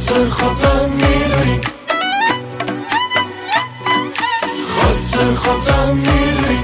خاطر خودم میدونی، خاطر خودم میدونی.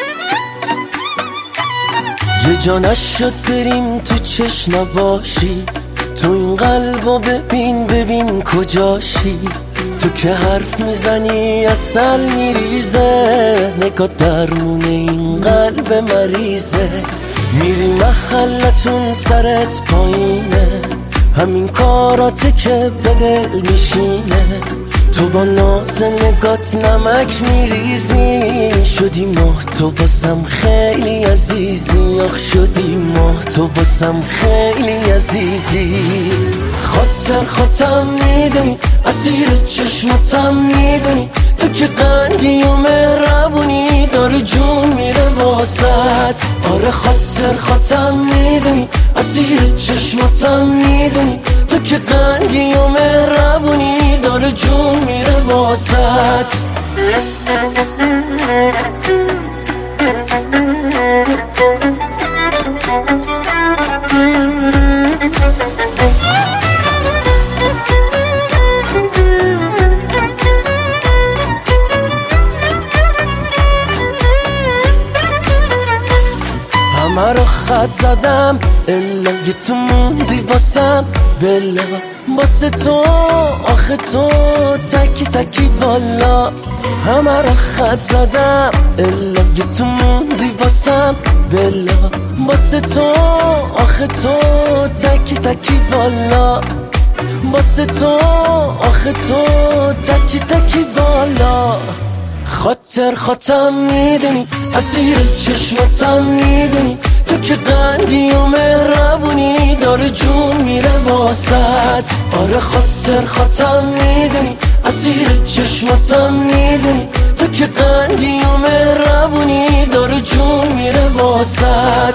یه جا نشد بریم تو چش نباشی، تو این قلبو ببین ببین کجاشی. تو که حرف میزنی اصل میریزه، نگاه درمون این قلب مریضه. میری محلتون سرت پایینه، همین کاراته که به دل میشینه. تو با ناز نگات نمک میریزی، شدی ماه تو باسم خیلی عزیزی. آخ شدی ماه تو باسم خیلی عزیزی. خاطر خودم میدونی، اسیر چشماتم میدونی. تو که قندی و مهربونی، داره جون میره واسط. آره خاطر خودم میدونی، اسیر چشماتم میدونی. تو که قندی و مهربونی، داره جون میره واسط. همه رو خط زدم الا یه تو موندی واسم. بلا واسه تو آخه تو تکی تکی بالا. همه رو خط زدم الا یه تو موندی واسم. بلا واسه تو آخه تو تکی تکی بالا. واسه تو آخه تو تکی تکی بالا. خاطر خودم میدونی، اسیر چشماتم میدونی. تو که قندی و مهربونی، داره جون میره واسط. آره خاطر خودم میدونی، اسیر چشماتم میدونی. تو که قندی و مهربونی، داره جون میره واسط.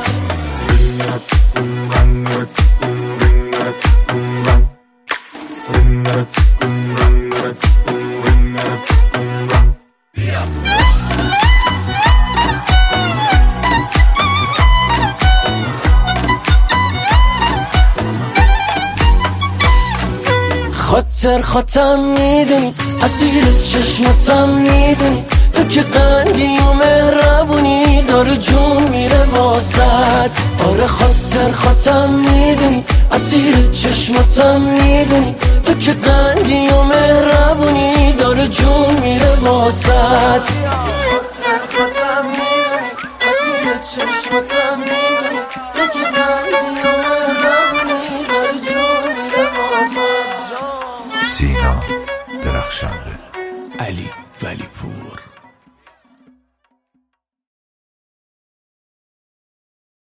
خاطر خودم میدونی، اسیر چشماتم میدونی. تو که قندی و مهربونی، داره جون میره واسط. آره خاطر خودم میدونی، اسیر چشماتم میدونی. تو که قندی و مهربونی، داره جون میره واسط. خاطر خودم میدونی، اسیر چشماتم میدونی. تو که قندی و مهربونی، داره جون میره واسط. سینا درخشنده، علی ولیپور.